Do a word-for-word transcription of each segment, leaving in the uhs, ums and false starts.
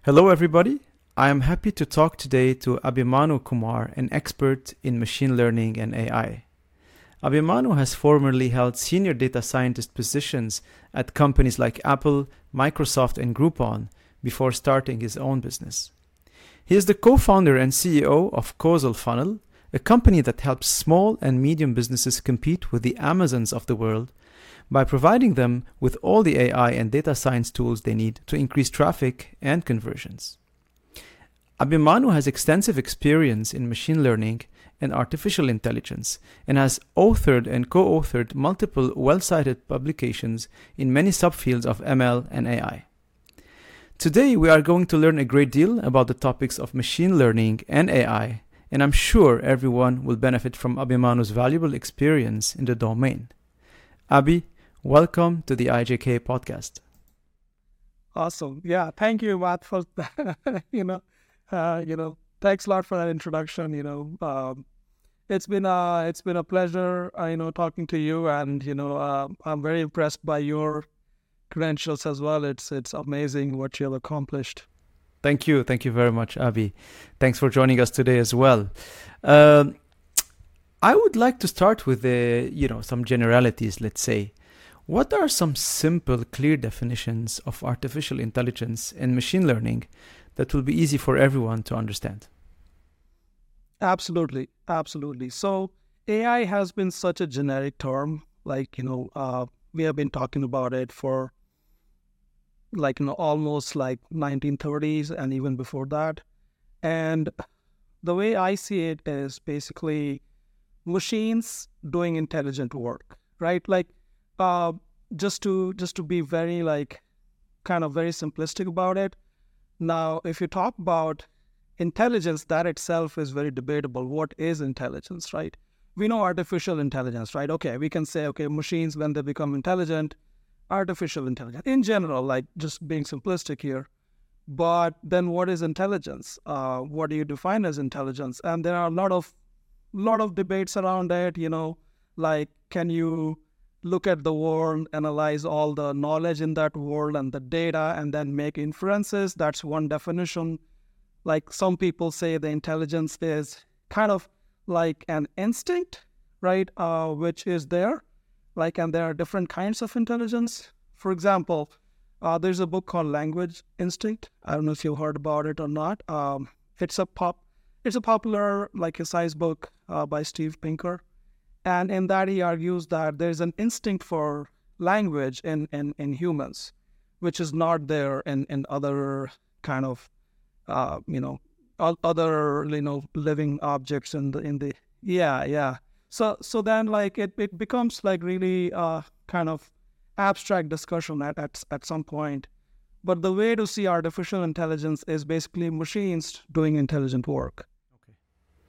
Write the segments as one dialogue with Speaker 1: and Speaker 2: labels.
Speaker 1: Hello, everybody. I am happy to talk today to Abhimanyu Kumar, an expert in machine learning and A I. Abhimanyu has formerly held senior data scientist positions at companies like Apple, Microsoft, and Groupon before starting his own business. He is the co-founder and C E O of Causal Funnel, a company that helps small and medium businesses compete with the Amazons of the world by providing them with all the A I and data science tools they need to increase traffic and conversions. Abhimanyu has extensive experience in machine learning and artificial intelligence and has authored and co-authored multiple well-cited publications in many subfields of M L and A I. Today we are going to learn a great deal about the topics of machine learning and A I, and I'm sure everyone will benefit from Abhimanyu's valuable experience in the domain. Abhi, welcome to the I J K podcast.
Speaker 2: Awesome. Yeah. Thank you, Matt, for you know, uh, you know, thanks a lot for that introduction. You know, um, it's been a it's been a pleasure, uh, you know, talking to you, and you know, uh, I'm very impressed by your credentials as well. It's it's amazing what you have accomplished.
Speaker 1: Thank you. Thank you very much, Abhi. Thanks for joining us today as well. Um, I would like to start with the, you know, some generalities, let's say. What are some simple, clear definitions of artificial intelligence and machine learning that will be easy for everyone to understand?
Speaker 2: Absolutely. Absolutely. So A I has been such a generic term, like, you know, uh, we have been talking about it for like, you know, almost like nineteen thirties and even before that. And the way I see it is basically machines doing intelligent work, right? Like, uh, just to just to be very like kind of very simplistic about it. Now, if you talk about intelligence, that itself is very debatable. What is intelligence, right? We know artificial intelligence, right? Okay, we can say, okay, machines, when they become intelligent, artificial intelligence in general, like just being simplistic here. But then what is intelligence? Uh, what do you define as intelligence? And there are a lot of lot of debates around it, you know, like, can you look at the world, analyze all the knowledge in that world and the data, and then make inferences? That's one definition. Like, some people say the intelligence is kind of like an instinct, right, uh, which is there. Like, and there are different kinds of intelligence. For example, uh, there's a book called Language Instinct. I don't know if you've heard about it or not. Um, it's a pop, it's a popular, like, a science book uh, by Steve Pinker. And in that, he argues that there's an instinct for language in, in, in humans, which is not there in, in other kind of, uh, you know, other, you know, living objects in the, in the, yeah, yeah. So, so then, like, it, it becomes like really uh, kind of abstract discussion at, at, at some point. But the way to see artificial intelligence is basically machines doing intelligent work.
Speaker 1: Okay.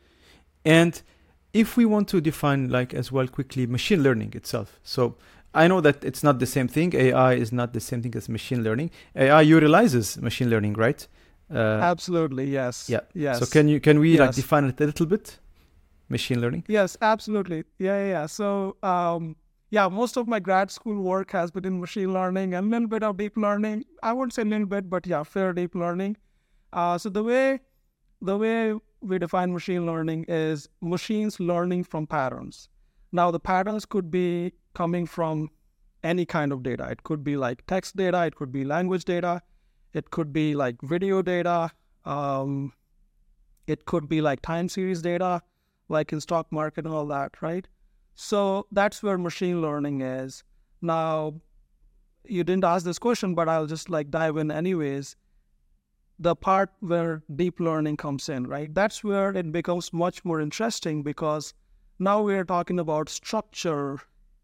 Speaker 1: And if we want to define, like, as well quickly, machine learning itself. So I know that it's not the same thing. A I is not the same thing as machine learning. A I utilizes machine learning, right?
Speaker 2: Uh, absolutely, yes.
Speaker 1: Yeah.
Speaker 2: Yes.
Speaker 1: So can you can we
Speaker 2: yes.
Speaker 1: like define it a little bit? Machine learning?
Speaker 2: Yes, absolutely. Yeah, yeah, yeah. So, um, yeah, most of my grad school work has been in machine learning and a little bit of deep learning. I wouldn't say a little bit, but yeah, fair deep learning. Uh, so the way the way we define machine learning is machines learning from patterns. Now, the patterns could be coming from any kind of data. It could be like text data. It could be language data. It could be like video data. Um, it could be like time series data, like in stock market and all that, right? So that's where machine learning is. Now, you didn't ask this question, but I'll just like dive in anyways. The part where deep learning comes in, right? That's where it becomes much more interesting, because now we're talking about structure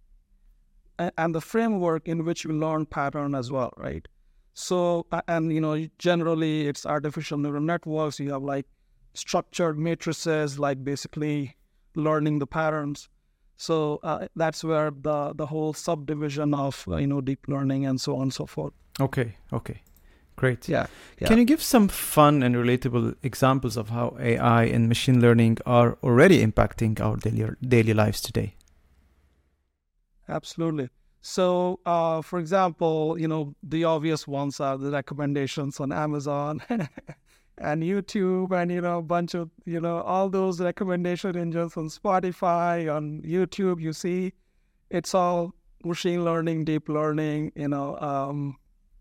Speaker 2: and the framework in which we learn pattern as well, right? So, and you know, generally it's artificial neural networks. You have like structured matrices, like basically learning the patterns. So uh, that's where the, the whole subdivision of, uh, you know, deep learning and so on and so forth.
Speaker 1: Okay, okay. Great.
Speaker 2: Yeah, yeah.
Speaker 1: Can you give some fun and relatable examples of how A I and machine learning are already impacting our daily daily lives today?
Speaker 2: Absolutely. So, uh, for example, you know, the obvious ones are the recommendations on Amazon and YouTube, and, you know, a bunch of, you know, all those recommendation engines on Spotify, on YouTube, you see, it's all machine learning, deep learning, you know. Um,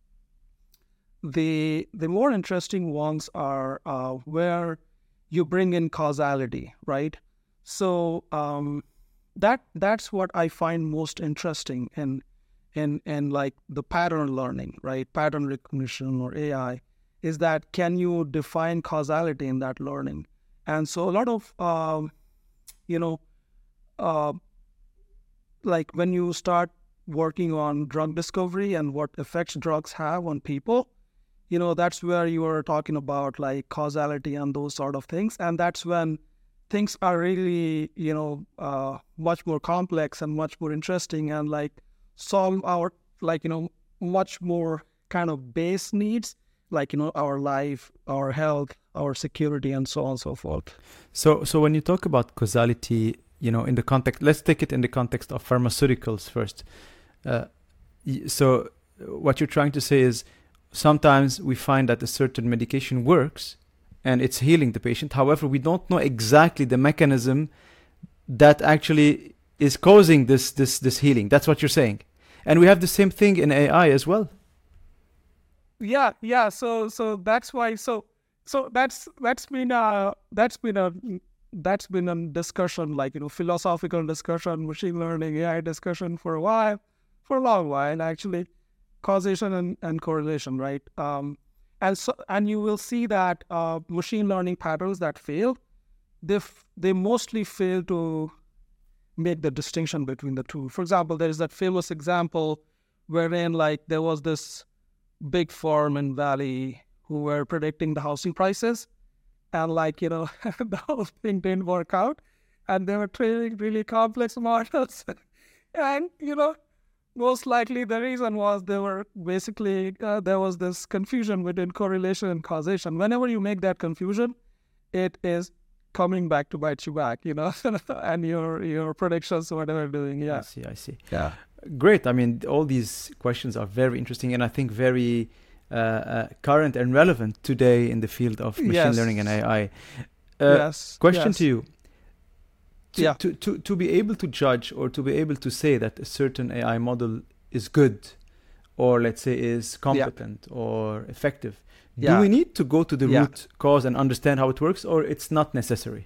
Speaker 2: the the more interesting ones are uh, where you bring in causality, right? So, um, that that's what I find most interesting in in in like the pattern learning, right? Pattern recognition or A I, is that can you define causality in that learning? And so a lot of um, you know uh, like when you start working on drug discovery and what effects drugs have on people, you know, that's where you are talking about like causality and those sort of things, and that's when things are really, you know, uh, much more complex and much more interesting, and like solve our, like, you know, much more kind of base needs, like, you know, our life, our health, our security, and so on and so forth.
Speaker 1: So, so when you talk about causality, you know, in the context, let's take it in the context of pharmaceuticals first. Uh, so what you're trying to say is sometimes we find that a certain medication works and it's healing the patient. However, we don't know exactly the mechanism that actually is causing this this this healing. That's what you're saying. And we have the same thing in A I as well.
Speaker 2: Yeah, yeah. So so that's why so so that's that's been a that's been a that's been a discussion, like, you know, philosophical discussion, machine learning, A I discussion for a while, for a long while actually. Causation and, and correlation, right? Um, and so, and you will see that uh, machine learning patterns that fail, they f- they mostly fail to make the distinction between the two. For example, there is that famous example wherein, like, there was this big firm in Valley who were predicting the housing prices, and, like, you know, the whole thing didn't work out, and they were training really complex models, and, you know, most likely the reason was they were basically, uh, there was this confusion between correlation and causation. Whenever you make that confusion, it is coming back to bite you back, you know, and your your predictions, whatever you're doing. Yeah.
Speaker 1: I see, I see.
Speaker 2: Yeah.
Speaker 1: Great. I mean, all these questions are very interesting and I think very uh, uh, current and relevant today in the field of machine
Speaker 2: Yes.
Speaker 1: learning and A I. Uh,
Speaker 2: yes.
Speaker 1: Question
Speaker 2: yes.
Speaker 1: to you. To,
Speaker 2: Yeah.
Speaker 1: to, to, to be able to judge or to be able to say that a certain A I model is good or, let's say, is competent yeah. or effective,
Speaker 2: yeah.
Speaker 1: do we need to go to the
Speaker 2: yeah.
Speaker 1: root cause and understand how it works, or it's not necessary?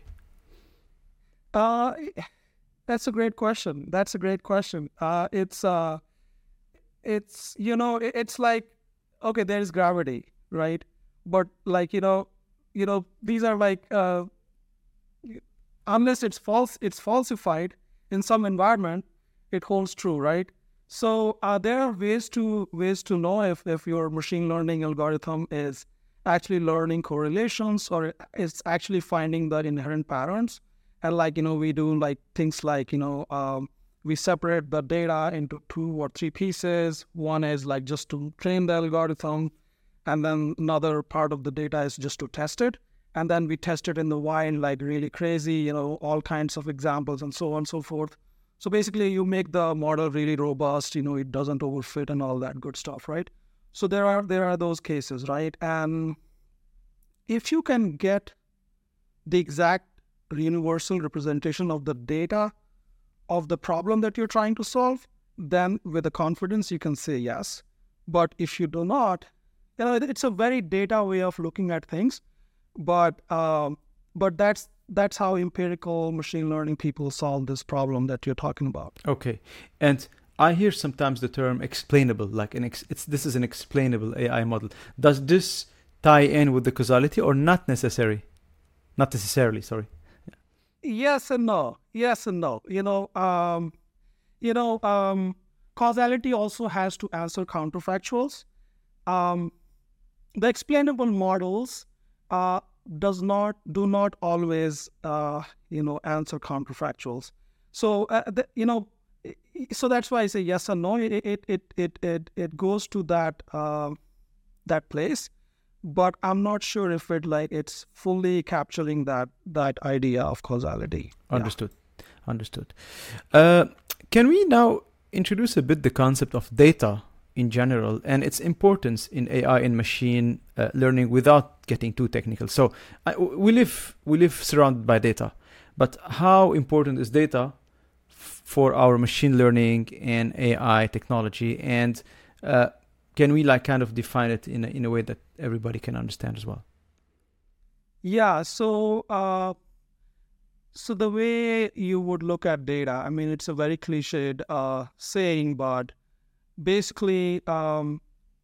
Speaker 2: Uh, that's a great question. That's a great question. Uh, it's, uh, it's, you know, it, it's like, okay, there's gravity, right? But, like, you know, you know, these are like, uh, unless it's false, it's falsified in some environment, it holds true, right? So uh, there are ways to ways to know if, if your machine learning algorithm is actually learning correlations or it's actually finding the inherent patterns. And, like, you know, we do like things like, you know, um, we separate the data into two or three pieces. One is like just to train the algorithm, and then another part of the data is just to test it. And then we test it in the wild, like really crazy, you know, all kinds of examples and so on and so forth. So basically you make the model really robust, you know, it doesn't overfit and all that good stuff, right? So there are there are those cases, right? And if you can get the exact universal representation of the data of the problem that you're trying to solve, then with a confidence you can say yes. But if you do not, you know, it's a very data way of looking at things. But um, but that's that's how empirical machine learning people solve this problem that you're talking about.
Speaker 1: Okay, and I hear sometimes the term explainable, like an ex- it's this is an explainable A I model. Does this tie in with the causality or not necessary? Not necessarily. Sorry.
Speaker 2: Yes and no. Yes and no. You know, um, you know, um, causality also has to answer counterfactuals. Um, the explainable models. Uh, does not do not always uh, you know answer counterfactuals. So uh, the, you know, so that's why I say yes and no. It it it it it, it goes to that uh, that place, but I'm not sure if it like it's fully capturing that that idea of causality.
Speaker 1: Understood. Yeah. Understood. Uh, can we now introduce a bit the concept of data in general and its importance in A I and machine uh, learning without getting too technical. So I, we live we live surrounded by data, but how important is data f- for our machine learning and A I technology? And uh, can we like kind of define it in a, in a way that everybody can understand as well?
Speaker 2: Yeah. So uh, so the way you would look at data, I mean, it's a very cliched uh, saying, but basically, um,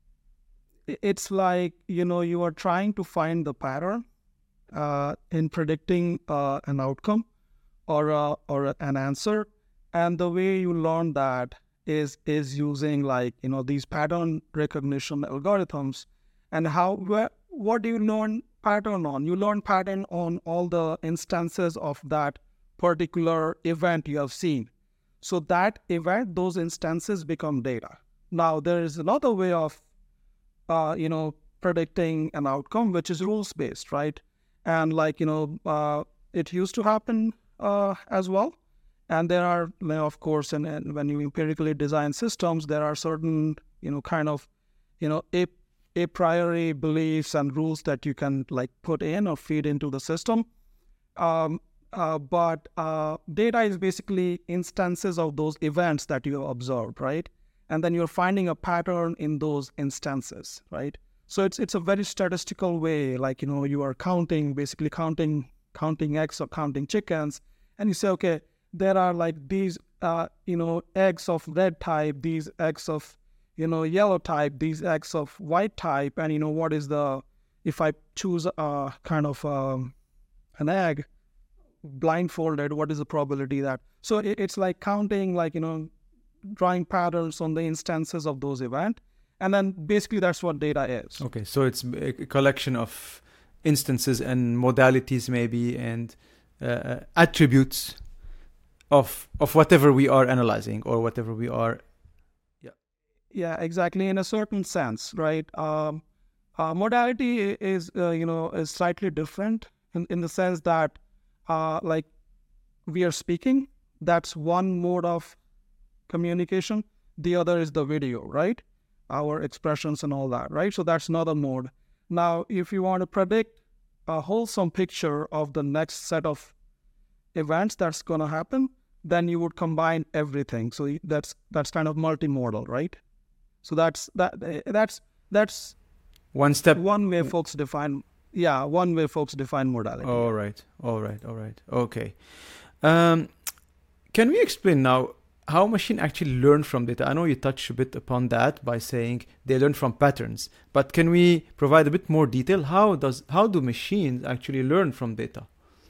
Speaker 2: it's like, you know, you are trying to find the pattern uh, in predicting uh, an outcome or a, or an answer, and the way you learn that is is using like, you know, these pattern recognition algorithms. And how where, what do you learn pattern on? You learn pattern on all the instances of that particular event you have seen. So that event, those instances become data. Now, there is another way of, uh, you know, predicting an outcome, which is rules-based, right? And like, you know, uh, it used to happen uh, as well. And there are, you know, of course, and, and when you empirically design systems, there are certain, you know, kind of, you know, a, a priori beliefs and rules that you can like put in or feed into the system. Um, Uh, but uh, data is basically instances of those events that you have observed, right? And then you're finding a pattern in those instances, right? So it's it's a very statistical way, like, you know, you are counting, basically counting counting eggs or counting chickens, and you say, okay, there are like these, uh, you know, eggs of red type, these eggs of, you know, yellow type, these eggs of white type, and you know, what is the, if I choose a kind of um, an egg, blindfolded, what is the probability that, so it, it's like counting, like, you know, drawing patterns on the instances of those events, and then basically that's what data is.
Speaker 1: Okay, so it's a collection of instances and modalities maybe, and uh, attributes of of whatever we are analyzing or whatever we are.
Speaker 2: Yeah, yeah, exactly, in a certain sense, right? Um, uh, modality is, uh, you know, is slightly different in, in the sense that Uh, like we are speaking, that's one mode of communication. The other is the video, right? Our expressions and all that, right? So that's another mode. Now, if you want to predict a wholesome picture of the next set of events that's going to happen, then you would combine everything. So that's that's kind of multimodal, right? So that's that that's that's
Speaker 1: one step.
Speaker 2: One way folks define. Yeah, one way folks define modality.
Speaker 1: All right, all right, all right. Okay. Um, can we explain now how machine actually learn from data? I know you touched a bit upon that by saying they learn from patterns, but can we provide a bit more detail? How does how do machines actually learn from data?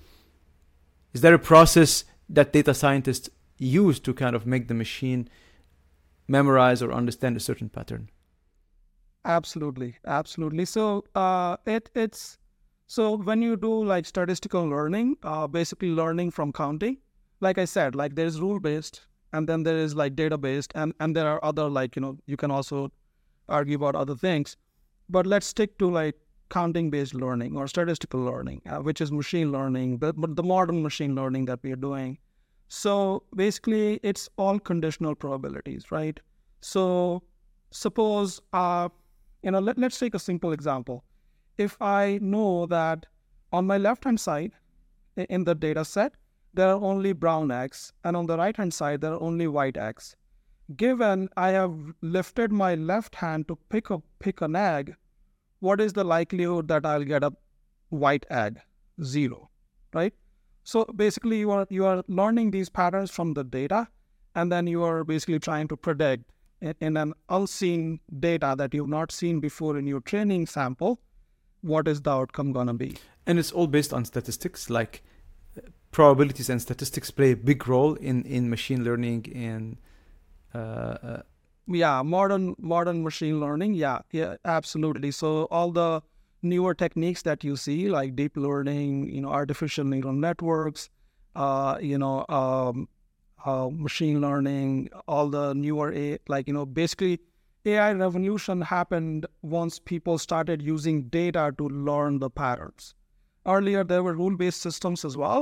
Speaker 1: Is there a process that data scientists use to kind of make the machine memorize or understand a certain pattern?
Speaker 2: Absolutely, absolutely. So uh, it it's so when you do like statistical learning, uh, basically learning from counting, like I said, like there's rule based, and then there is like data based, and and there are other, like, you know, you can also argue about other things, but let's stick to like counting based learning or statistical learning, uh, which is machine learning, but, but the modern machine learning that we are doing. So basically, it's all conditional probabilities, right? So suppose. Uh, You know, let, let's take a simple example. If I know that on my left-hand side in the data set, there are only brown eggs, and on the right-hand side, there are only white eggs. Given I have lifted my left hand to pick up pick an egg, what is the likelihood that I'll get a white egg? Zero, right? So basically, you are you are learning these patterns from the data, and then you are basically trying to predict in an unseen data that you've not seen before in your training sample, what is the outcome going to be?
Speaker 1: And it's all based on statistics, like probabilities and statistics play a big role in, in machine learning and... Uh, uh,
Speaker 2: yeah, modern modern machine learning, yeah, yeah, absolutely. So all the newer techniques that you see, like deep learning, you know, artificial neural networks, uh, you know, um, Uh, machine learning, all the newer, A, like, you know, basically A I revolution happened once people started using data to learn the patterns. Earlier, there were rule-based systems as well,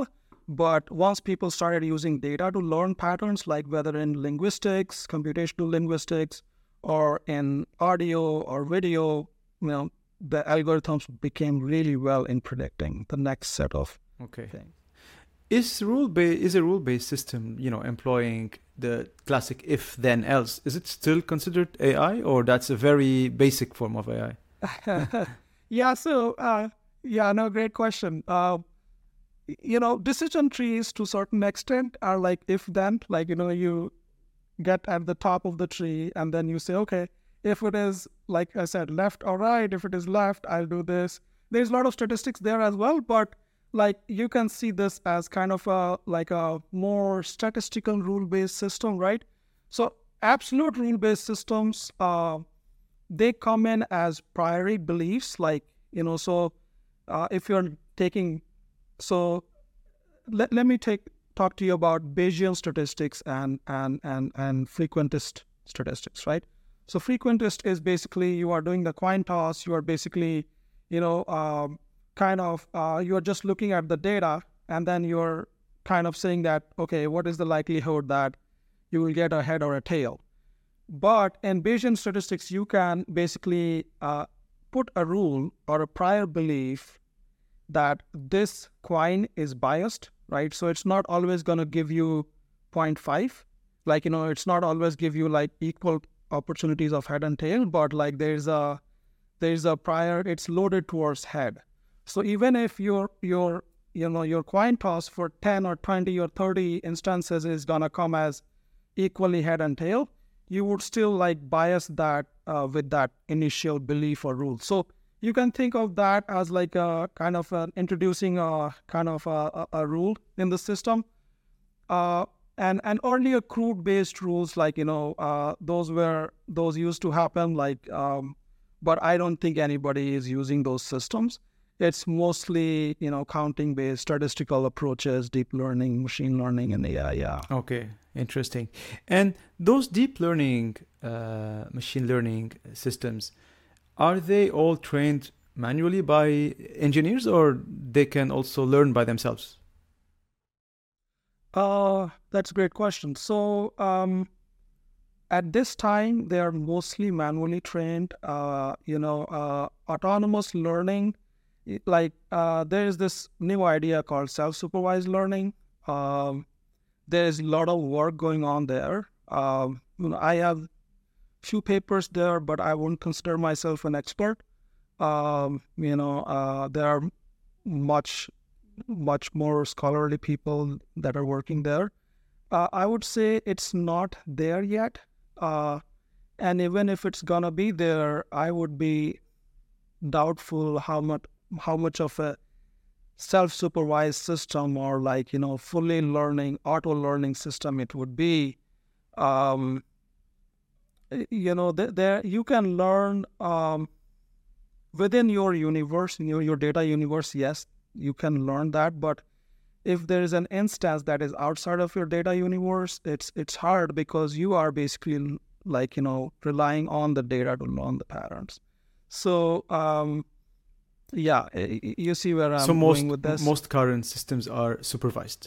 Speaker 2: But once people started using data to learn patterns, like whether in linguistics, computational linguistics, or in audio or video, you know, the algorithms became really well in predicting the next set of
Speaker 1: Okay.
Speaker 2: things.
Speaker 1: Is rule ba- is a rule-based system, you know, employing the classic if then else, is it still considered A I, or that's a very basic form of A I?
Speaker 2: yeah. So uh, yeah, no, great question. Uh, you know, decision trees to a certain extent are like if then, like, you know, you get at the top of the tree and then you say, okay, if it is, like I said, left or right, if it is left, I'll do this. There's a lot of statistics there as well, but like you can see this as kind of a like a more statistical rule-based system, right? So absolute rule-based systems, uh, they come in as priori beliefs, like, you know, so uh, if you're taking, so let, let me take talk to you about Bayesian statistics and and and and frequentist statistics, right? So frequentist is basically you are doing the coin toss. You are basically, you know, um, kind of uh, you are just looking at the data and then you're kind of saying that, okay, what is the likelihood that you will get a head or a tail? But in Bayesian statistics, you can basically uh, put a rule or a prior belief that this coin is biased, right? So it's not always going to give you zero point five. Like, you know, it's not always give you like equal opportunities of head and tail, but like there's a there's a prior, it's loaded towards head. So even if your your you know your coin toss for ten or twenty or thirty instances is gonna come as equally head and tail, you would still like bias that uh, with that initial belief or rule. So you can think of that as like a kind of a, introducing a kind of a, a, a rule in the system. Uh, and and earlier crude based rules, like, you know, uh, those were those used to happen, like, um, but I don't think anybody is using those systems. It's mostly, you know, counting based statistical approaches, deep learning, machine learning, and A I. Yeah.
Speaker 1: Okay, interesting. And those deep learning, uh, machine learning systems, are they all trained manually by engineers, or they can also learn by themselves?
Speaker 2: Uh, that's a great question. So um, at this time, they are mostly manually trained. Uh, you know, uh, autonomous learning, like uh, there is this new idea called self-supervised learning. Um, there is a lot of work going on there. Um, you know, I have few papers there, but I wouldn't consider myself an expert. Um, you know, uh, there are much, much more scholarly people that are working there. Uh, I would say it's not there yet. Uh, and even if it's gonna be there, I would be doubtful how much how much of a self-supervised system or like, you know, fully learning, auto-learning system it would be. Um, you know, th- there you can learn um, within your universe, in your, your data universe. Yes, you can learn that, but if there is an instance that is outside of your data universe, it's it's hard because you are basically like, you know, relying on the data to learn the patterns. So um, yeah, you see where I'm
Speaker 1: so most,
Speaker 2: going with this.
Speaker 1: most current systems are supervised.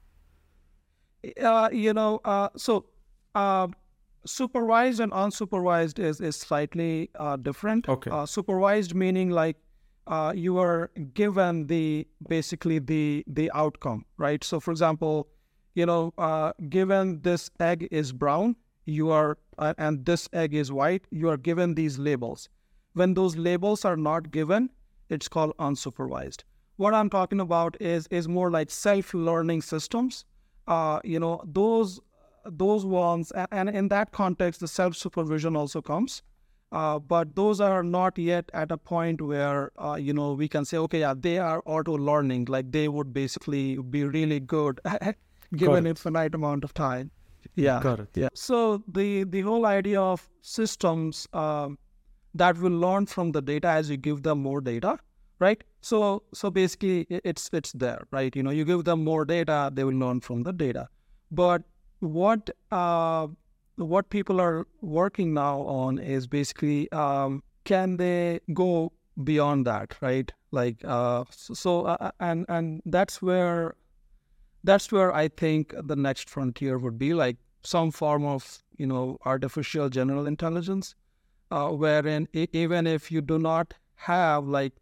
Speaker 2: Uh, you know, uh, so uh, supervised and unsupervised is is slightly uh, different.
Speaker 1: Okay.
Speaker 2: Uh, supervised meaning like uh, you are given the basically the the outcome, right? So, for example, you know, uh, given this egg is brown, you are uh, and this egg is white, you are given these labels. When those labels are not given, it's called unsupervised. What I'm talking about is is more like self-learning systems. Uh, you know, those those ones, and in that context, the self-supervision also comes. Uh, but those are not yet at a point where, uh, you know, we can say, okay, yeah, they are auto-learning, like they would basically be really good given infinite amount of time. Yeah.
Speaker 1: Got it.
Speaker 2: Yeah. So the, the whole idea of systems um, that will learn from the data as you give them more data, right? So so basically it's it's there, right? You know, you give them more data, they will learn from the data. But what uh, what people are working now on is basically um, can they go beyond that, right? Like uh, so, so uh, and and that's where that's where I think the next frontier would be, like some form of, you know, artificial general intelligence, uh, wherein e- even if you do not have like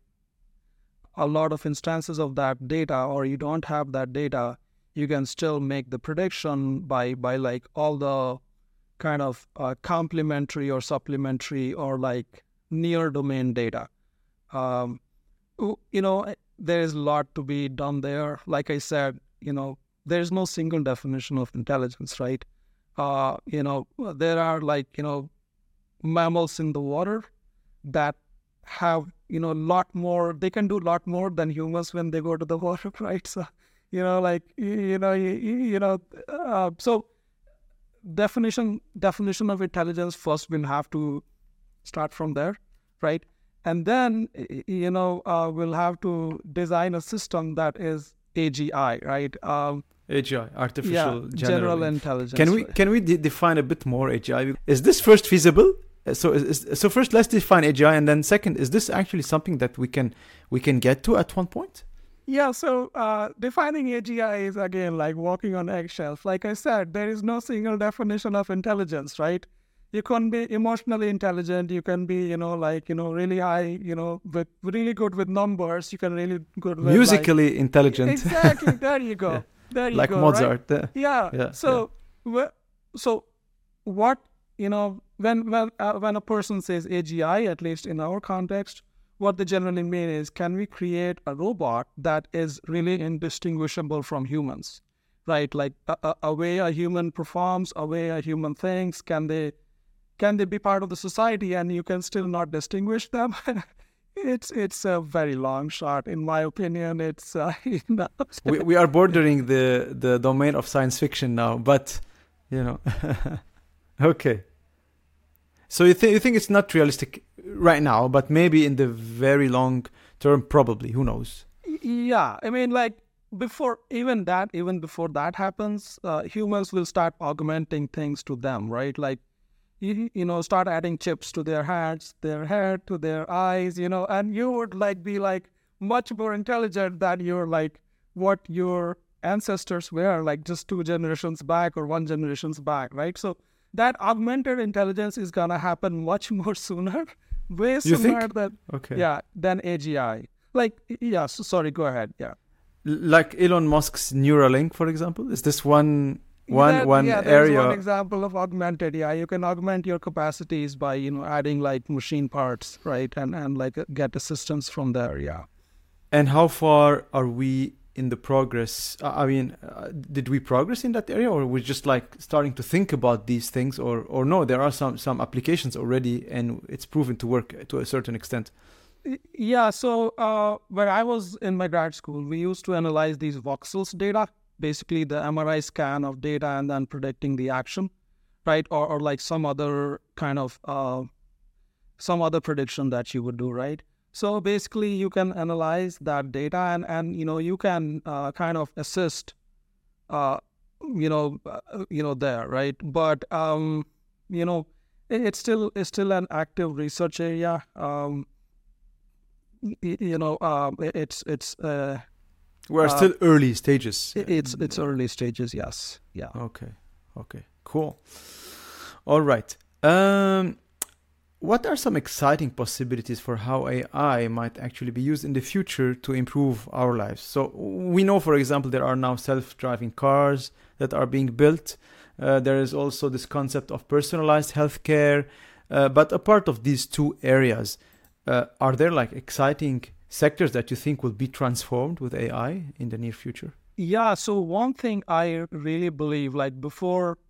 Speaker 2: a lot of instances of that data, or you don't have that data, you can still make the prediction by by like all the kind of uh, complementary or supplementary or like near domain data. Um, you know, there is a lot to be done there. Like I said, you know, there's no single definition of intelligence, right? Uh, you know, there are like, you know, mammals in the water that have, you know, a lot more, they can do a lot more than humans when they go to the water, right? So, you know, like, you know, you, you know, uh, so definition, definition of intelligence, first we'll have to start from there, right? And then, you know, uh, we'll have to design a system that is A G I, right? Um,
Speaker 1: A G I, artificial
Speaker 2: yeah,
Speaker 1: general,
Speaker 2: general intelligence.
Speaker 1: Can we
Speaker 2: right?
Speaker 1: can we de- define a bit more A G I? Is this first feasible? So is, so first let's define A G I, and then second, is this actually something that we can we can get to at one point?
Speaker 2: Yeah, so uh, defining A G I is again like walking on eggshells. Like I said, there is no single definition of intelligence, right? You can be emotionally intelligent. You can be, you know, like, you know, really high, you know, with really good with numbers. You can really good with
Speaker 1: musically
Speaker 2: like,
Speaker 1: intelligent.
Speaker 2: Exactly. There you go.
Speaker 1: Yeah.
Speaker 2: There you
Speaker 1: like
Speaker 2: go.
Speaker 1: Mozart.
Speaker 2: Right? Yeah.
Speaker 1: yeah.
Speaker 2: So, yeah. so what, you know, when when uh, when a person says A G I, at least in our context, what they generally mean is, can we create a robot that is really indistinguishable from humans, right? Like a, a, a way a human performs, a way a human thinks. Can they can they be part of the society and you can still not distinguish them? It's it's a very long shot, in my opinion. It's uh, you know.
Speaker 1: we we are bordering the the domain of science fiction now, but you know, okay. So you think you think it's not realistic right now, but maybe in the very long term, probably. Who knows?
Speaker 2: Yeah, I mean, like before even that, even before that happens, uh, humans will start augmenting things to them, right? Like. You, you know, start adding chips to their hands, their head, to their eyes, you know, and you would like be like much more intelligent than you're like what your ancestors were like just two generations back or one generations back, right? So that augmented intelligence is gonna happen much more sooner, way sooner than
Speaker 1: okay.
Speaker 2: yeah than A G I. Like yeah, so, sorry, go ahead. Yeah,
Speaker 1: like Elon Musk's Neuralink, for example. Is this one? One
Speaker 2: that,
Speaker 1: one
Speaker 2: yeah, there's
Speaker 1: area.
Speaker 2: one example of augmented. Yeah, you can augment your capacities by, you know, adding like machine parts, right, and and like get assistance from there. Yeah.
Speaker 1: And how far are we in the progress? I mean, uh, did we progress in that area, or we're just like starting to think about these things, or or no? There are some some applications already, and it's proven to work to a certain extent.
Speaker 2: Yeah. So uh, when I was in my grad school, we used to analyze these voxels data. Basically the M R I scan of data and then predicting the action, right? Or, or like some other kind of, uh, some other prediction that you would do, right? So basically you can analyze that data and, and you know, you can uh, kind of assist, uh, you know, uh, you know, there, right? But, um, you know, it, it's still, it's still an active research area. Um, you know, um, it, it's, it's, uh,
Speaker 1: We're uh, still early stages.
Speaker 2: It's it's early stages, yes. Yeah.
Speaker 1: Okay. Okay. Cool. All right. Um, what are some exciting possibilities for how A I might actually be used in the future to improve our lives? So we know, for example, there are now self-driving cars that are being built. Uh, there is also this concept of personalized healthcare. Uh, but apart of these two areas, uh, are there like exciting sectors that you think will be transformed with A I in the near future?
Speaker 2: Yeah, so one thing I really believe, like before,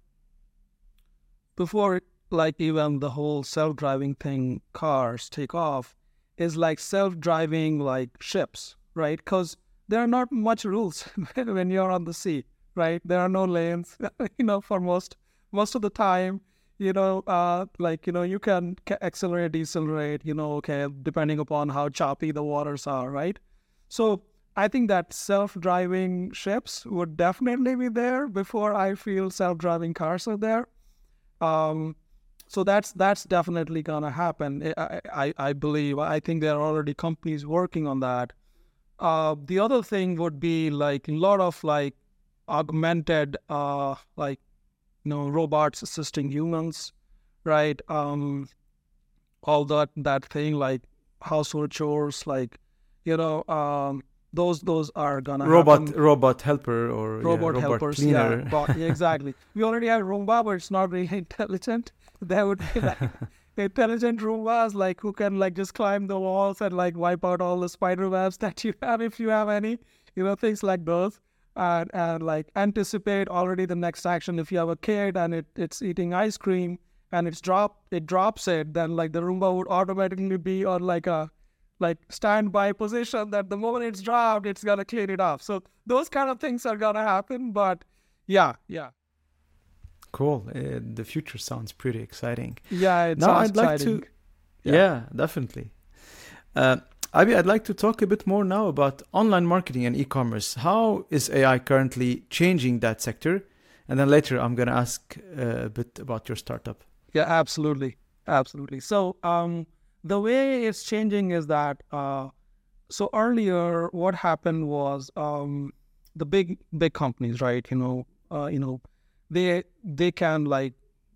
Speaker 2: before like even the whole self-driving thing, cars take off, is like self-driving like ships, right? Because there are not much rules when you're on the sea, right? There are no lanes, you know, for most most of the time. You know, uh, like, you know, you can accelerate, decelerate, you know, okay, depending upon how choppy the waters are, right? So I think that self-driving ships would definitely be there before I feel self-driving cars are there. Um, so that's that's definitely gonna happen. I, I, I believe. I think there are already companies working on that. Uh, the other thing would be like a lot of like augmented, uh, like, you know, robots assisting humans, right? Um, all that that thing like household chores, like, you know, um, those those are gonna
Speaker 1: Robot
Speaker 2: happen.
Speaker 1: robot helper or yeah,
Speaker 2: Robot
Speaker 1: robot
Speaker 2: helpers, yeah,
Speaker 1: cleaner.
Speaker 2: but yeah, exactly. We already have Roomba, but it's not really intelligent. There would be like intelligent Roombas, like who can like just climb the walls and like wipe out all the spider webs that you have if you have any, you know, things like those. And and like anticipate already the next action. If you have a kid and it, it's eating ice cream and it's drop it drops it, then like the Roomba would automatically be on like a like standby position that the moment it's dropped, it's gonna clean it off. So those kind of things are gonna happen. But yeah, yeah,
Speaker 1: Cool. Uh, the future sounds pretty exciting.
Speaker 2: yeah, it
Speaker 1: Now
Speaker 2: sounds
Speaker 1: I'd like
Speaker 2: exciting.
Speaker 1: to,
Speaker 2: Yeah.
Speaker 1: yeah, definitely. Uh, Abi, I'd like to talk a bit more now about online marketing and e-commerce. How is A I currently changing that sector? And then later, I'm going to ask uh, a bit about your startup.
Speaker 2: Yeah, absolutely, absolutely. So um, the way it's changing is that uh, so earlier, what happened was um, the big big companies, right? You know, uh, you know, they they can like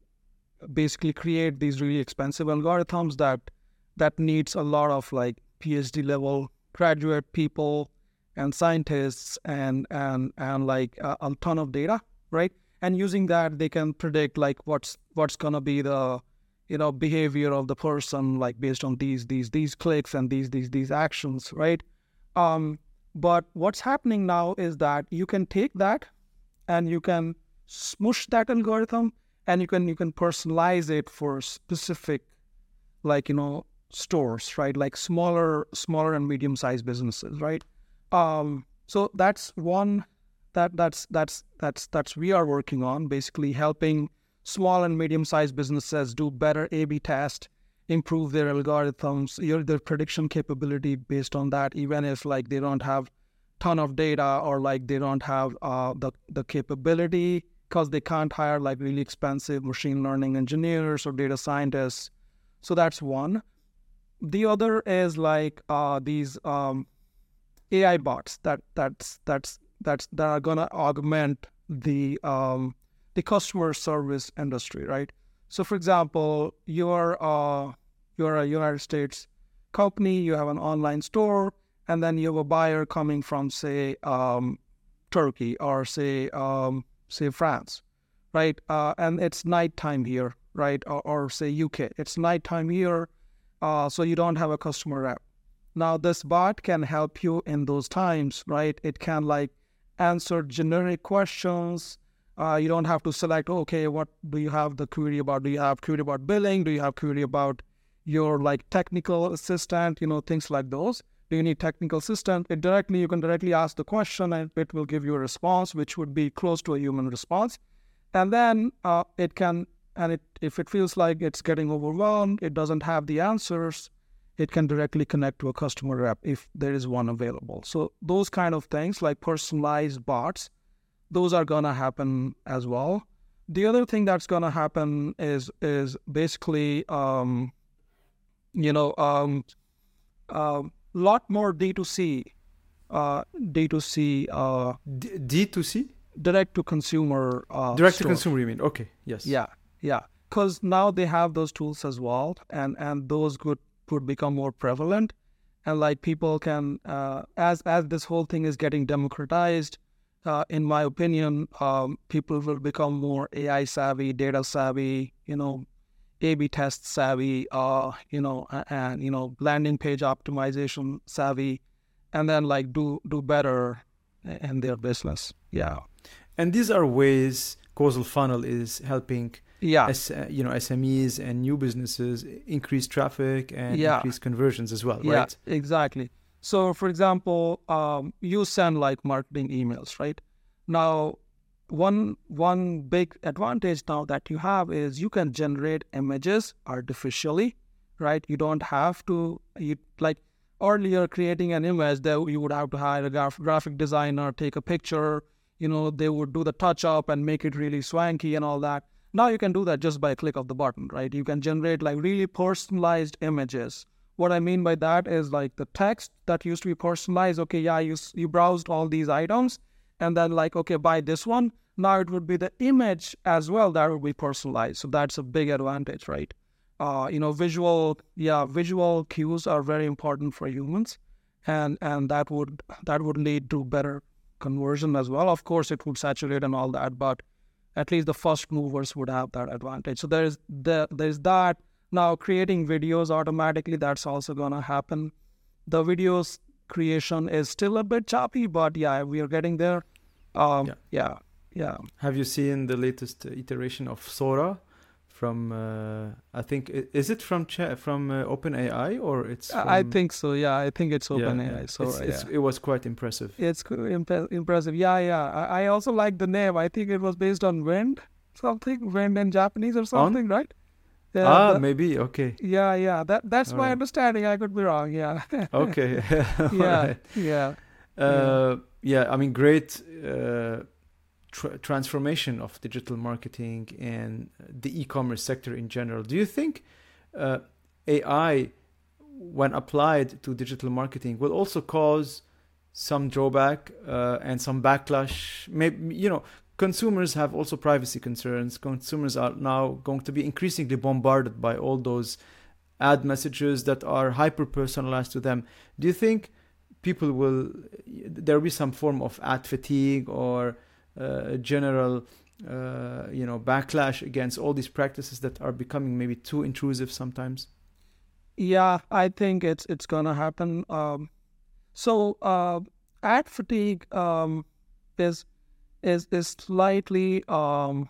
Speaker 2: basically create these really expensive algorithms that that needs a lot of like PhD level graduate people and scientists and and and like a, a ton of data, right? And using that, they can predict like what's what's gonna be the you know behavior of the person, like based on these these these clicks and these these these actions, right? Um, but what's happening now is that you can take that and you can smush that algorithm and you can you can personalize it for specific like you know stores, right? Like smaller smaller and medium sized businesses, right? Um, so that's one that that's that's that's that's we are working on, basically helping small and medium sized businesses do better A B test, improve their algorithms, your their prediction capability based on that, even if like they don't have ton of data or like they don't have uh, the the capability because they can't hire like really expensive machine learning engineers or data scientists. So that's one. The other is like uh, these um, A I bots that that's that's that's that are gonna augment the um, the customer service industry, right? So, for example, you're uh, you're a United States company, you have an online store, and then you have a buyer coming from, say, um, Turkey or say um, say France, right? Uh, and it's nighttime here, right? Or, or say U K, it's nighttime here, uh, so you don't have a customer rep. Now, this bot can help you in those times, right? It can like answer generic questions. Uh, you don't have to select, oh, okay, what do you have the query about? Do you have query about billing? Do you have query about your like technical assistant? You know, things like those. Do you need technical assistant? It directly, you can directly ask the question and it will give you a response, which would be close to a human response. And then uh, it can, and it if it feels like it's getting overwhelmed, it doesn't have the answers, it can directly connect to a customer rep if there is one available. So those kind of things like personalized bots, those are gonna happen as well. The other thing that's gonna happen is is basically, um, you know, um, uh, lot more D two C, uh, D two C, uh,
Speaker 1: D- D2C?
Speaker 2: direct to consumer. Uh,
Speaker 1: Direct to
Speaker 2: store.
Speaker 1: consumer, you mean? Okay, yes.
Speaker 2: Yeah, yeah. Because now they have those tools as well, and and those could could become more prevalent, and like people can, uh, as as this whole thing is getting democratized, uh, in my opinion, um, people will become more A I savvy, data savvy, you know, A B test savvy, uh, you know, a- and you know, landing page optimization savvy, and then like do do better in their business. Yeah,
Speaker 1: And these are ways Causal Funnel is helping
Speaker 2: yeah,
Speaker 1: S, uh, you know, S M Es and new businesses increase traffic and
Speaker 2: Yeah.
Speaker 1: increase conversions as well,
Speaker 2: yeah,
Speaker 1: right?
Speaker 2: exactly. So, for example, um, you send like marketing emails, right? Now, one one big advantage now that you have is you can generate images artificially, right? You don't have to you like earlier creating an image that you would have to hire a graph, graphic designer, take a picture, you know, they would do the touch up and make it really swanky and all that. Now you can do that just by a click of the button, right? You can generate like really personalized images. What I mean by that is like the text that used to be personalized. Okay, yeah, you you browsed all these items, And then like, okay, buy this one. Now it would be the image as well that would be personalized. So that's a big advantage, right? Uh, you know, visual, yeah, visual cues are very important for humans, and and that would that would lead to better conversion as well. Of course, it would saturate and all that, but at least the first movers would have that advantage. So there is the there's that. Now creating videos automatically, that's also gonna happen. The videos creation is still a bit choppy, but yeah, we are getting there. Um, yeah. yeah, yeah.
Speaker 1: Have you seen the latest iteration of Sora? From uh, I think is it from Ch- from uh, OpenAI or it's from...
Speaker 2: I think so, yeah, I think it's OpenAI.
Speaker 1: Yeah, yeah.
Speaker 2: So
Speaker 1: it's, it's,
Speaker 2: yeah.
Speaker 1: it was quite impressive.
Speaker 2: It's imp- impressive, yeah, yeah. I, I also like the name. I think it was based on wind, something wind in Japanese or something, on? Right?
Speaker 1: Yeah, ah,
Speaker 2: the,
Speaker 1: maybe okay.
Speaker 2: Yeah, yeah. That that's All my right. understanding. I could be wrong. Yeah.
Speaker 1: Okay.
Speaker 2: yeah,
Speaker 1: right.
Speaker 2: yeah.
Speaker 1: Uh, yeah. I mean, great. Uh, Tra- transformation of digital marketing and the e-commerce sector in general. Do you think uh, A I, when applied to digital marketing, will also cause some drawback uh, and some backlash? Maybe, you know, consumers have also privacy concerns. Consumers are now going to be increasingly bombarded by all those ad messages that are hyper-personalized to them. Do you think people will, there will be some form of ad fatigue or Uh, general, uh, you know, backlash against all these practices that are becoming maybe too intrusive sometimes?
Speaker 2: Yeah, I think it's it's gonna happen. Um, so uh, ad fatigue um, is is is slightly um,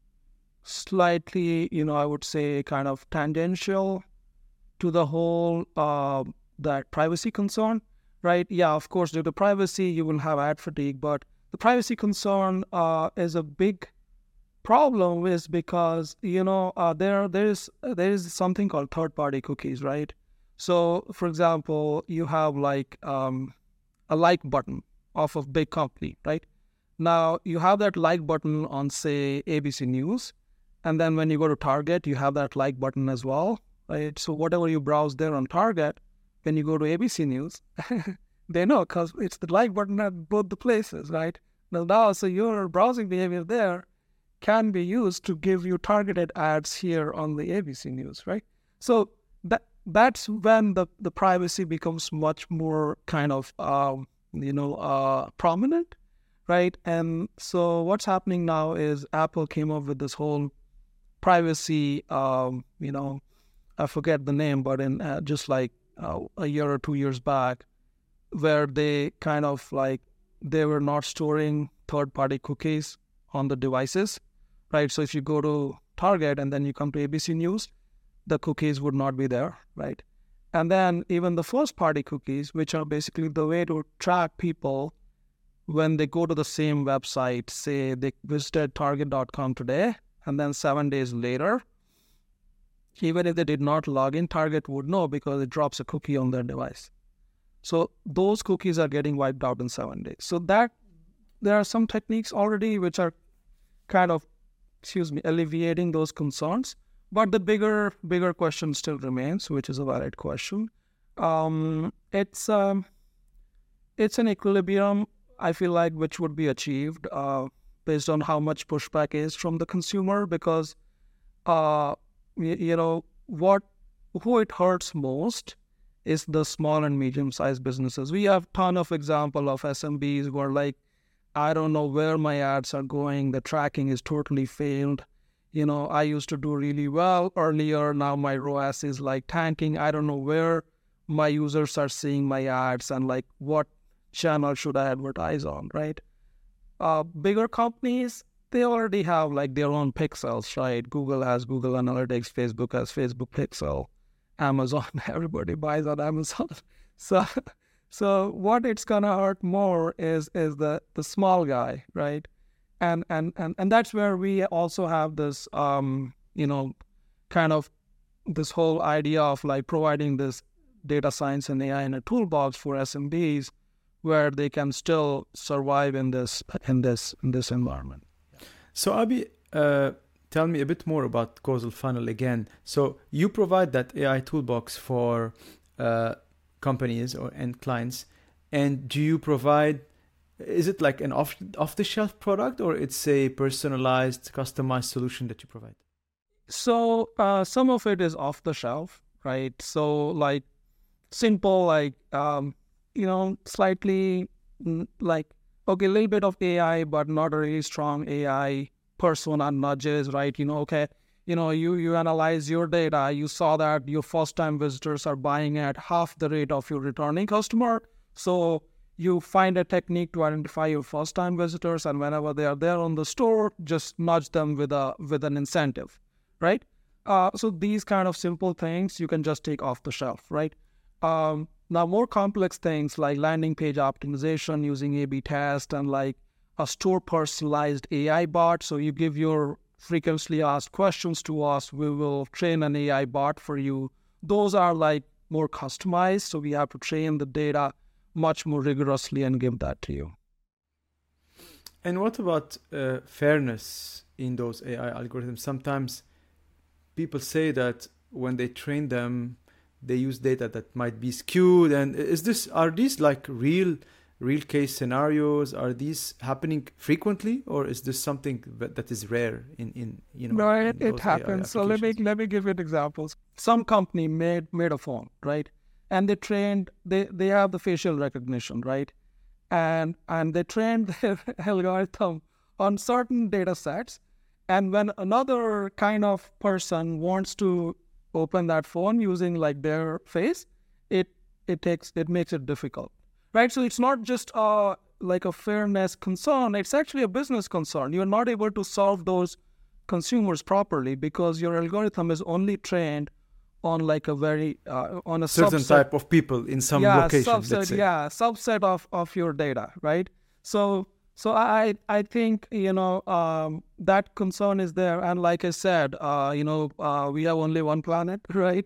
Speaker 2: slightly, you know, I would say kind of tangential to the whole uh, that privacy concern, right? Yeah, of course, due to privacy, you will have ad fatigue, but the privacy concern uh, is a big problem is because, you know, uh, there there is there is something called third-party cookies, right? So, for example, you have like um, a like button of a big company, right? Now, you have that like button on, say, A B C News, and then when you go to Target, you have that like button as well, right? So whatever you browse there on Target, when you go to A B C News, they know because it's the like button at both the places, right? Now, now, so your browsing behavior there can be used to give you targeted ads here on the A B C News, right? So that that's when the, the privacy becomes much more kind of, um, you know, uh, prominent, right? And so what's happening now is Apple came up with this whole privacy, um, you know, I forget the name, but in uh, just like uh, a year or two years back, where they kind of like, they were not storing third-party cookies on the devices, right? So if you go to Target and then you come to A B C News, the cookies would not be there, right? And then even the first-party cookies, which are basically the way to track people when they go to the same website, say they visited target dot com today, and then seven days later, even if they did not log in, Target would know because it drops a cookie on their device. So those cookies are getting wiped out in seven days. So that there are some techniques already which are kind of, excuse me, alleviating those concerns. But the bigger, bigger question still remains, which is a valid question. Um, it's um, it's an equilibrium, I feel like, which would be achieved uh, based on how much pushback is from the consumer, because uh, you, you know what, who it hurts most is the small and medium-sized businesses. We have a ton of example of S M Bs who are like, I don't know where my ads are going. The tracking is totally failed. You know, I used to do really well earlier. Now my R O A S is like tanking. I don't know where my users are seeing my ads and like what channel should I advertise on, right? Uh, bigger companies, they already have like their own pixels, right? Google has Google Analytics, Facebook has Facebook Pixel, Amazon, everybody buys on Amazon. So so what it's gonna hurt more is is the the small guy, right? And and and, and that's where we also have this um, you know, kind of this whole idea of like providing this data science and A I in a toolbox for S M Bs where they can still survive in this in this in this environment.
Speaker 1: So Abi, uh, tell me a bit more about Causal Funnel again. So you provide that A I toolbox for uh, companies or and clients, and do you provide Is it like an off off the shelf product, or it's a personalized, customized solution that you provide?
Speaker 2: So uh, some of it is off the shelf, right? So like simple, like um, you know, slightly mm, like okay, a little bit of A I, but not a really strong A I persona nudges, right? You know, okay, you know, you you analyze your data, you saw that your first time visitors are buying at half the rate of your returning customer, so you find a technique to identify your first time visitors, and whenever they are there on the store, just nudge them with a with an incentive, right? Uh, so these kind of simple things you can just take off the shelf, right? Um, now more complex things like landing page optimization using A B test and like a store personalized A I bot. So you give your frequently asked questions to us, we will train an A I bot for you. Those are like more customized, so we have to train the data much more rigorously and give that to you.
Speaker 1: And what about uh, fairness in those A I algorithms? Sometimes people say that when they train them, they use data that might be skewed. And is this are these like real real case scenarios? Are these happening frequently, or is this something that, that is rare in in you know?
Speaker 2: No, it,
Speaker 1: in
Speaker 2: it happens. So let me let me give you examples. Some company made made a phone, right? And they trained, they, they have the facial recognition, right? And and they trained their algorithm on certain data sets. And when another kind of person wants to open that phone using like their face, it it takes it makes it difficult, right? So it's not just uh like a fairness concern, it's actually a business concern. You're not able to solve those consumers properly because your algorithm is only trained on like a very uh, on a
Speaker 1: certain
Speaker 2: subset,
Speaker 1: type of people in some
Speaker 2: yeah,
Speaker 1: location.
Speaker 2: Subset,
Speaker 1: let's say.
Speaker 2: Yeah, subset of, of your data, right? So so I I think you know um, that concern is there, and like I said, uh, you know uh, we have only one planet, right?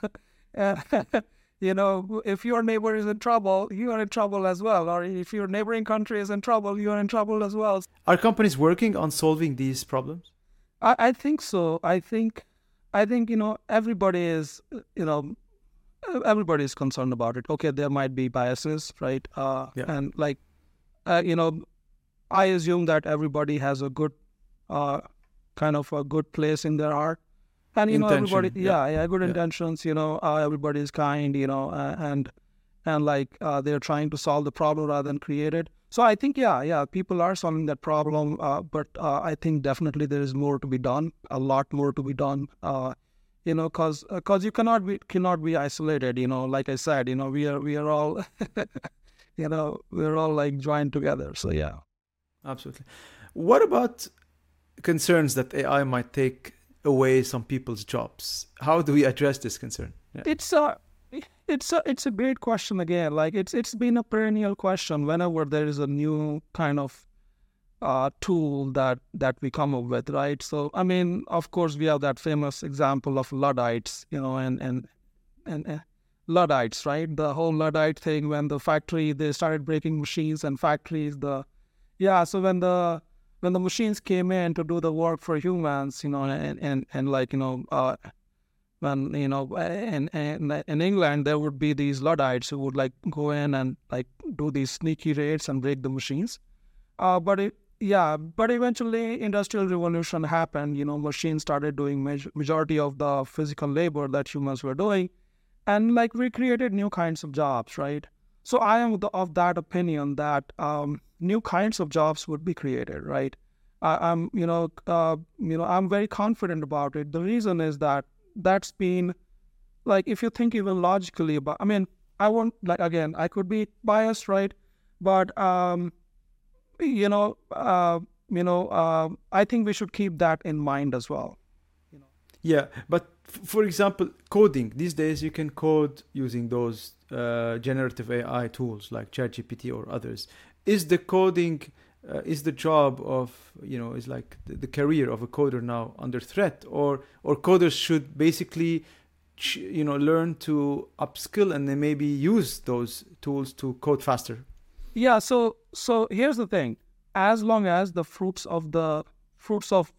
Speaker 2: You know, if your neighbor is in trouble, you are in trouble as well, or if your neighboring country is in trouble, you are in trouble as well.
Speaker 1: Are companies working on solving these problems?
Speaker 2: I, I think so. I think. I think, you know, everybody is, you know, everybody is concerned about it. Okay, there might be biases, right? Uh,
Speaker 1: yeah.
Speaker 2: And like, uh, you know, I assume that everybody has a good, uh, kind of a good place in their heart. And, you
Speaker 1: Intention,
Speaker 2: know, everybody,
Speaker 1: yeah,
Speaker 2: yeah, yeah good
Speaker 1: yeah.
Speaker 2: intentions, you know, uh, everybody is kind, you know, uh, and, and like, uh, they're trying to solve the problem rather than create it. So I think, yeah, yeah, people are solving that problem, uh, but uh, I think definitely there is more to be done, a lot more to be done, uh, you know, because because you cannot be cannot be isolated, you know. Like I said, you know, we are we are all, you know, we're all like joined together. So yeah,
Speaker 1: absolutely. What about concerns that A I might take away some people's jobs? How do we address this concern?
Speaker 2: Yeah. It's a It's a it's a great question again. Like it's it's been a perennial question whenever there is a new kind of uh, tool that that we come up with, right? So I mean, of course, we have that famous example of Luddites, you know, and and and uh, Luddites, right? The whole Luddite thing when the factory they started breaking machines and factories. The yeah, so when the when the machines came in to do the work for humans, you know, and and and like you know. Uh, When, you know, in, in, in England, there would be these Luddites who would like go in and like do these sneaky raids and break the machines. Uh, but it, yeah, but eventually industrial revolution happened, you know, machines started doing maj- majority of the physical labor that humans were doing. And like we created new kinds of jobs, right? So I am the, of that opinion that um, new kinds of jobs would be created, right? I, I'm, you know, uh, you know, I'm very confident about it. The reason is that that's been, like, if you think even logically about, I mean, I won't, like, again, I could be biased, right? But, um, you know, uh, you know, uh, I think we should keep that in mind as well. You know?
Speaker 1: Yeah, but f- for example, coding. These days you can code using those uh, generative A I tools like ChatGPT or others. Is the coding... Uh, is the job of, you know, is like the, the career of a coder now under threat, or or coders should basically, ch- you know, learn to upskill and then maybe use those tools to code faster?
Speaker 2: Yeah. So so here's the thing: as long as the fruits of the fruits of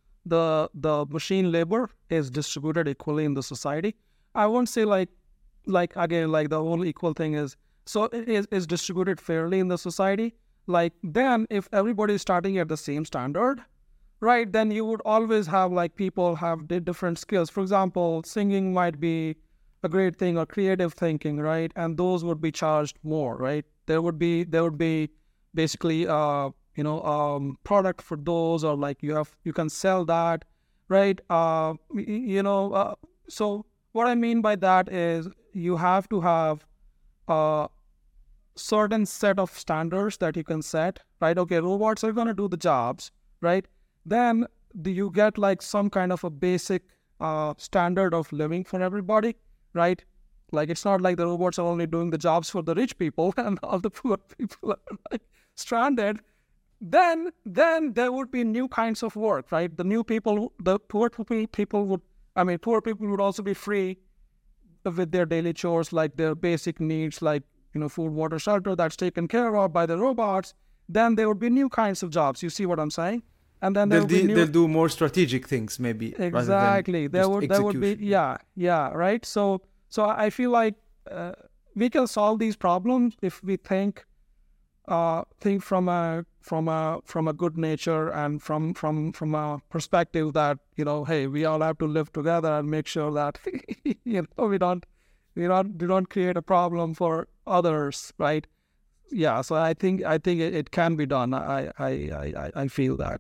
Speaker 2: the the machine labor is distributed equally in the society, I won't say like like again like the whole equal thing is so it is is distributed fairly in the society. like then if everybody is starting at the same standard, right, then you would always have like people have di- different skills. For example, singing might be a great thing, or creative thinking, right? And those would be charged more, right? There would be there would be basically uh you know um product for those, or like you have you can sell that, right? Uh y- y- you know uh, so what I mean by that is you have to have a certain set of standards that you can set, right? Okay, robots are going to do the jobs, right? Then do you get like some kind of a basic uh, standard of living for everybody, right? Like it's not like the robots are only doing the jobs for the rich people and all the poor people are like stranded. Then, then there would be new kinds of work, right? The new people, the poor people, people would, I mean, poor people would also be free with their daily chores, like their basic needs, like you know, food, water, shelter, that's taken care of by the robots. Then there would be new kinds of jobs. You see what I'm saying? And then there
Speaker 1: They'll,
Speaker 2: would be
Speaker 1: de-
Speaker 2: new.
Speaker 1: they'll do more strategic things, maybe, rather than
Speaker 2: Exactly. There
Speaker 1: just
Speaker 2: would there would be
Speaker 1: execution.
Speaker 2: yeah yeah right. So so I feel like uh, we can solve these problems if we think uh, think from a from a from a good nature, and from from from a perspective that you know, hey, we all have to live together and make sure that you know we don't we don't we don't create a problem for others, right? Yeah. So I think I think it, it can be done. I I I I I feel that.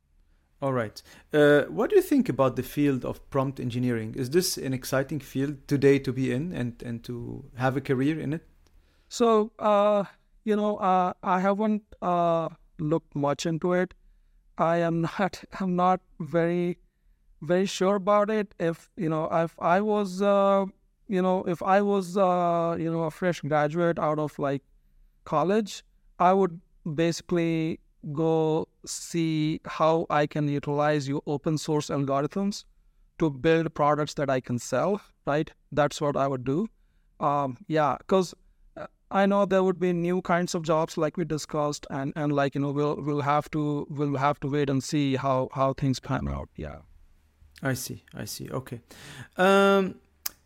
Speaker 1: All right. Uh, what do you think about the field of prompt engineering? Is this an exciting field today to be in, and, and to have a career in it?
Speaker 2: So, uh, you know, uh, I haven't uh, looked much into it. I am not, I'm not very, very sure about it. If, you know, if I was, uh, you know, if I was, uh, you know, a fresh graduate out of like college, I would basically go see how I can utilize your open source algorithms to build products that I can sell, right? That's what I would do. Um, yeah, because I know there would be new kinds of jobs like we discussed, and, and like you know we'll we'll have to we'll have to wait and see how how things pan out. Yeah.
Speaker 1: I see. I see. Okay. Um,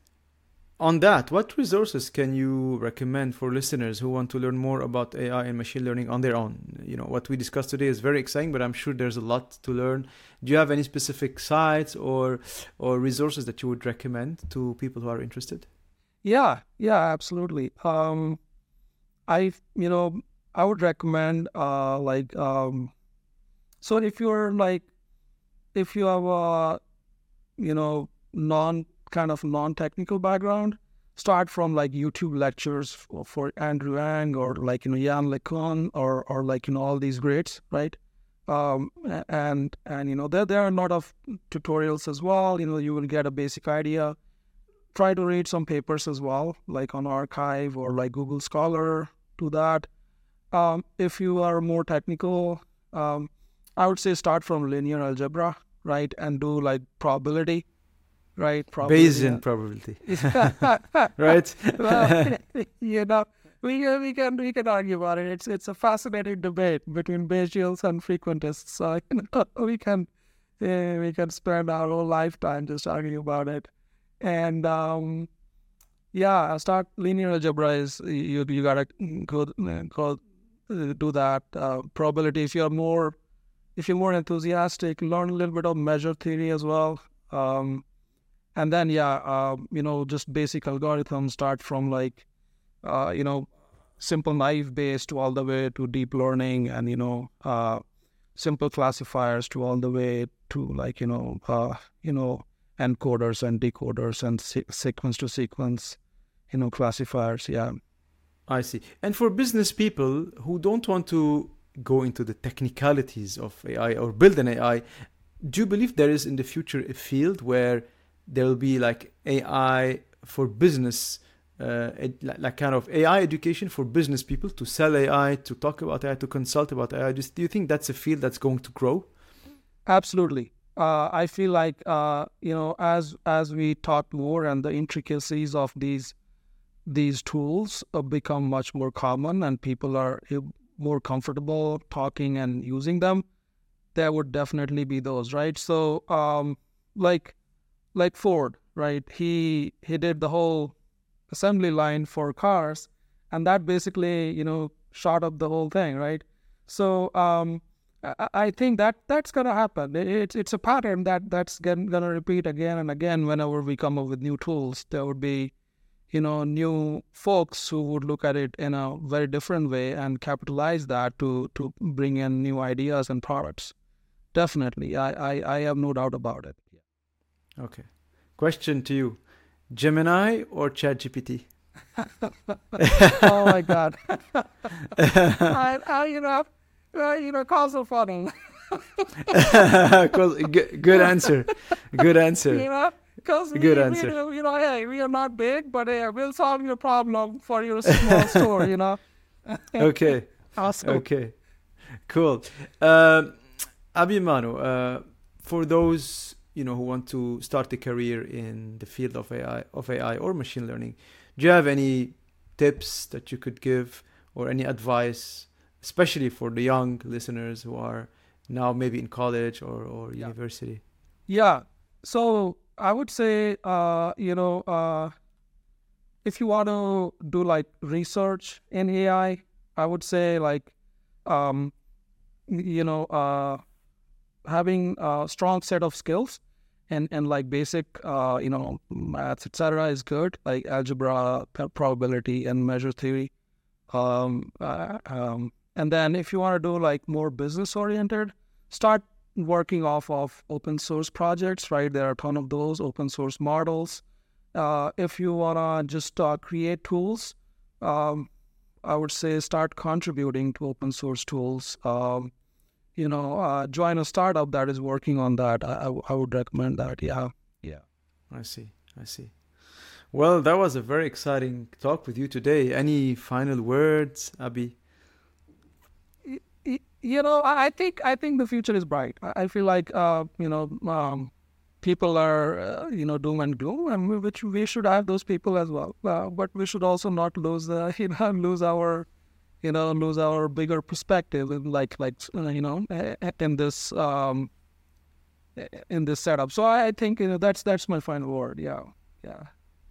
Speaker 1: on that, what resources can you recommend for listeners who want to learn more about A I and machine learning on their own? You know, what we discussed today is very exciting, but I'm sure there's a lot to learn. Do you have any specific sites or or resources that you would recommend to people who are interested?
Speaker 2: Yeah. Yeah. Absolutely. Um, I you know I would recommend uh like um so if you're like if you have a you know non kind of non-technical background, start from like YouTube lectures for, for Andrew Yang, or like you know Jan LeCun, or or like you know all these greats, right? Um, a- and and you know there there are a lot of tutorials as well. You know you will get a basic idea. Try to read some papers as well, like on Archive or like Google Scholar. Do that. Um, if you are more technical, um, I would say start from linear algebra, right, and do like probability, right? Probability.
Speaker 1: Bayesian probability,
Speaker 2: Yeah.
Speaker 1: right?
Speaker 2: Well, you know, we can we can we can argue about it. It's it's a fascinating debate between Bayesians and frequentists. So you know, we can yeah, we can spend our whole lifetime just arguing about it. And um, yeah, start linear algebra is you you gotta go go uh, do that. Uh, probability. If you're more if you're more enthusiastic, learn a little bit of measure theory as well. Um, and then yeah, uh, you know, just basic algorithms. Start from like uh, you know, simple naive based to all the way to deep learning, and you know, uh, simple classifiers to all the way to like you know, uh, you know, encoders and decoders and se- sequence to sequence, you know, classifiers. Yeah.
Speaker 1: I see. And for business people who don't want to go into the technicalities of A I or build an A I, do you believe there is in the future a field where there will be like A I for business, uh, ed- like like kind of A I education for business people to sell A I, to talk about A I, to consult about A I? Just, do you think that's a field that's going to grow?
Speaker 2: Absolutely. Uh, I feel like uh, you know, as as we talk more and the intricacies of these these tools uh, become much more common, and people are uh, more comfortable talking and using them, there would definitely be those, right? So, um, like like Ford, right? He he did the whole assembly line for cars, and that basically, you know, shot up the whole thing, right? So um, I, I think that that's gonna happen. It, it's it's a pattern that that's gonna, gonna repeat again and again. Whenever we come up with new tools, there would be, you know, new folks who would look at it in a very different way and capitalize that to to bring in new ideas and products. Definitely, I I, I have no doubt about it.
Speaker 1: Okay. Question to you: Gemini or ChatGPT?
Speaker 2: Oh my God! I, I you know, uh, you know, causal funny.
Speaker 1: good, good answer. Good answer.
Speaker 2: You know, because we,
Speaker 1: Good
Speaker 2: we,
Speaker 1: answer.
Speaker 2: do- you know, hey, we are not big, but hey, we'll solve your problem for your small store. You know.
Speaker 1: Okay.
Speaker 2: Awesome.
Speaker 1: Okay. Cool. Um, Abhimanyu, uh, for those you know who want to start a career in the field of A I, of A I or machine learning, do you have any tips that you could give or any advice, especially for the young listeners who are now maybe in college or, or
Speaker 2: Yeah.
Speaker 1: university?
Speaker 2: Yeah. So I would say, uh, you know, uh, if you want to do like research in A I, I I would say like, um, you know, uh, having a strong set of skills and, and like basic, uh, you know, maths, et cetera is good, like algebra, p- probability, and measure theory. Um, uh, um, and then if you want to do like more business oriented, start working off of open source projects, right? There are a ton of those open source models. Uh, if you want to just uh, create tools, um, I would say start contributing to open source tools. Um, you know, uh, join a startup that is working on that. I, I, I would recommend that. Yeah. Yeah.
Speaker 1: I see. I see. Well, that was a very exciting talk with you today. Any final words, Abhi?
Speaker 2: Y- y- You know, I I think I think the future is bright. I I feel like uh, you know, um, people are uh, you know doom and gloom, and we, which we should have those people as well. Uh, but we should also not lose the you know lose our you know lose our bigger perspective in like like uh, you know eh, eh, in this um eh, in this setup. So I I think you know that's that's my final word. Yeah, yeah.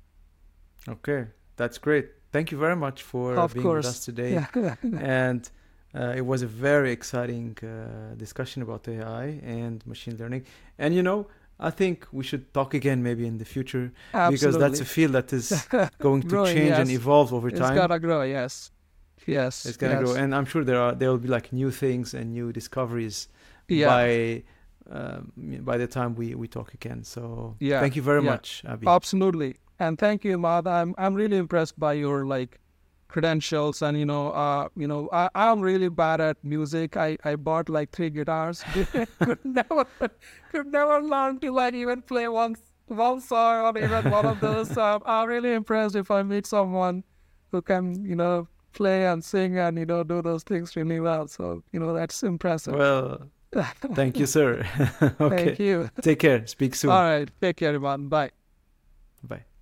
Speaker 1: Okay, that's great. Thank you very much for
Speaker 2: Of
Speaker 1: being with us
Speaker 2: course.
Speaker 1: today.
Speaker 2: Yeah.
Speaker 1: And uh, it was a very exciting uh, discussion about A I and machine learning. And you know, I think we should talk again maybe in the future because that's a
Speaker 2: Absolutely.
Speaker 1: field that is going to
Speaker 2: Growing,
Speaker 1: change and
Speaker 2: yes.
Speaker 1: evolve over
Speaker 2: It's
Speaker 1: time.
Speaker 2: gotta grow. Yes. Yes.
Speaker 1: It's gonna grow,
Speaker 2: Yes.
Speaker 1: and I'm sure there are there will be like new things and new discoveries
Speaker 2: Yeah.
Speaker 1: by um, by the time we we talk again. So
Speaker 2: Yeah.
Speaker 1: thank you very
Speaker 2: Yeah.
Speaker 1: much, Abhi.
Speaker 2: Absolutely. And thank you, Mad. I'm I'm really impressed by your like credentials and you know uh you know I I'm really bad at music. I I bought like three guitars. could never could never learn to like even play one one song or even one of those. So I'm really impressed if I meet someone who can you know play and sing and you know do those things really well. So you know that's impressive.
Speaker 1: Well, thank you, sir. Okay,
Speaker 2: Thank you.
Speaker 1: take care. Speak soon.
Speaker 2: All right. Take care, everyone. Bye.
Speaker 1: Bye.